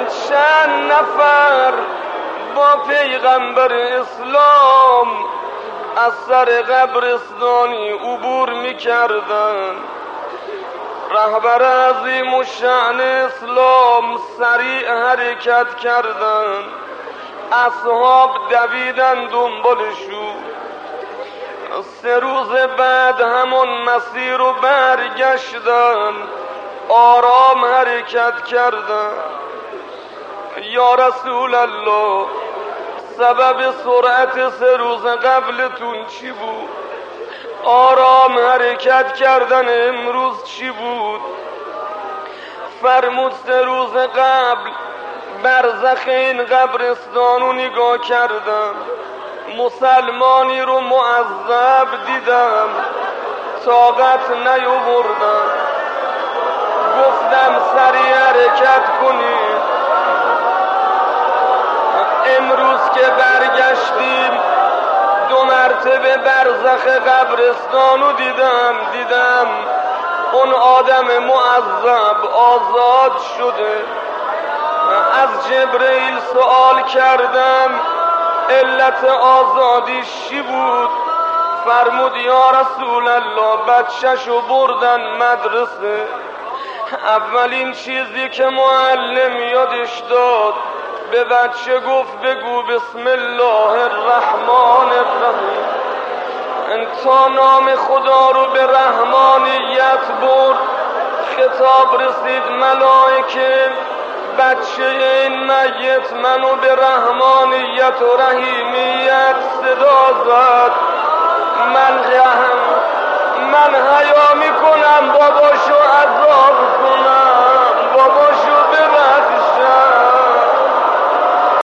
چند نفر با پیغمبر اسلام از سر قبرستانی عبور می‌کردند. رهبر عظیم الشأن اسلام سریع حرکت کردند. اصحاب دویدن دنبالشون. 3 روز بعد همون مسیر رو برگشتن، آرام حرکت کردن. یا رسول الله، سبب سرعت 3 روز قبلتون چی بود؟ آرام حرکت کردن امروز چی بود؟ فرمود 3 روز قبل برزخ این قبرستان رو نگاه کردم، مسلمانی رو معذب دیدم، طاقت نیاوردم، گفتم سریع حرکت کنید. امروز که برگشتیم 2 مرتبه برزخ قبرستان رو دیدم اون آدم معذب آزاد شده. از جبرئیل سوال کردم علت آزادیش چی بود؟ فرمود یا رسول الله بچه‌شو بردن مدرسه. اولین چیزی که معلم یادش داد به بچه گفت بگو بسم الله الرحمن الرحیم. تا نام خدا رو به رحمانیت برد، خطاب رسید ملائکه بچه این میت منو به رحمانیت و رحیمیت صدا زد. من حیا میکنم باباشو عذاب کنم.